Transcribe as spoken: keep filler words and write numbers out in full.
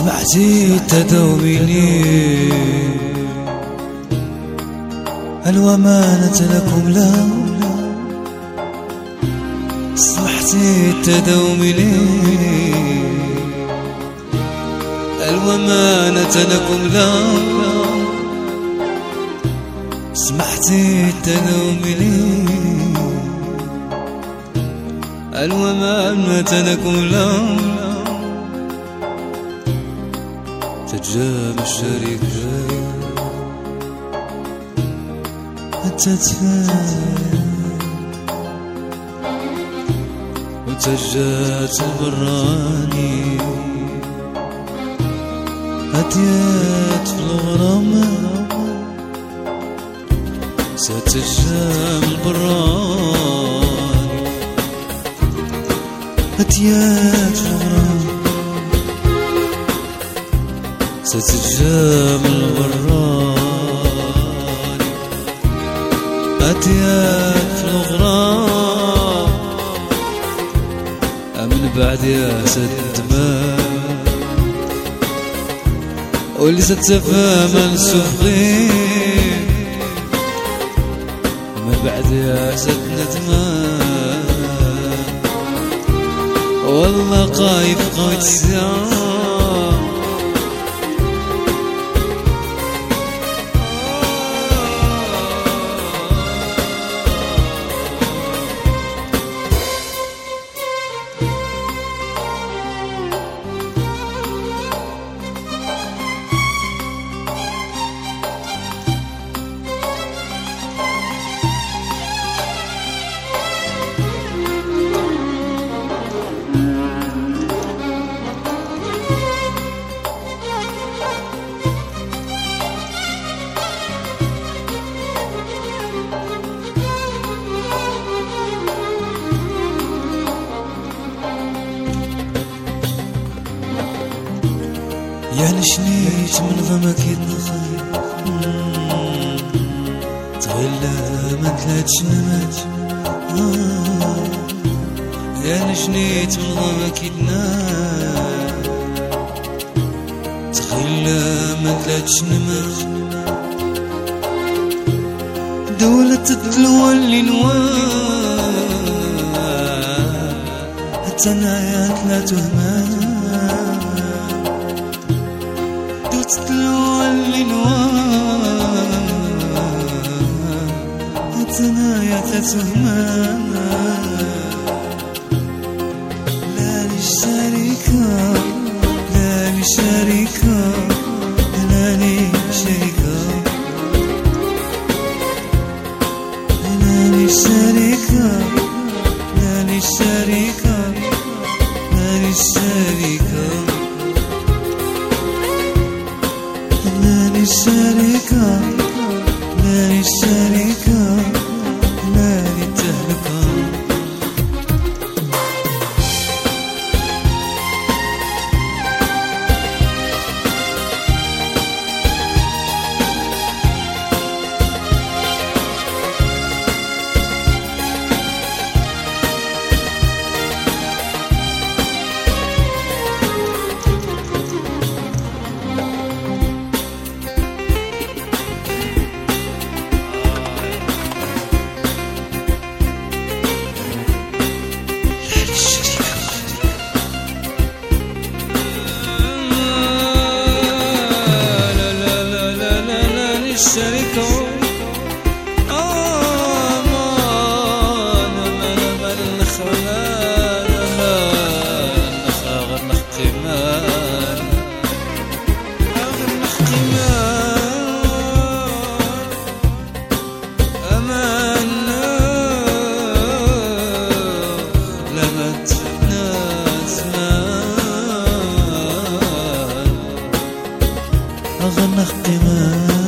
سمعتي تداوميني الومانة لكم لا سمعتي تداوميني الومانة لكم لا سمعتي تداوميني الومانة لكم لا تجاب الشركة حتى تفايا وتجات البراني هديات في الغرام ستجاب البراني هديات في الغرام ستجام الوراني أتياك في الغرام من بعد يا سد ما واللي ستفهم السفغي من بعد يا سد ندمان والله قايف قويت الساعة يعني شنيت من فمك يتنخي تغلى ما تلاتش نمات يعني شنيت من فمك يتنخي تغلى ما تلاتش نمات دولة تتلوى اللي نواه حتى نايات لا تهمان تتلوى اللينوان هتنايا تتهمان لا للشركة لا للشركة لا للشركة لا للشركة لا للشركة لا للشركة لا للشركة لا للشركة لا للتهلكة الشركة أمان أمان أمان النخلان النخا غير نحقي مان غير نحقي مان أمان لمت ناس مان غير نحقي مان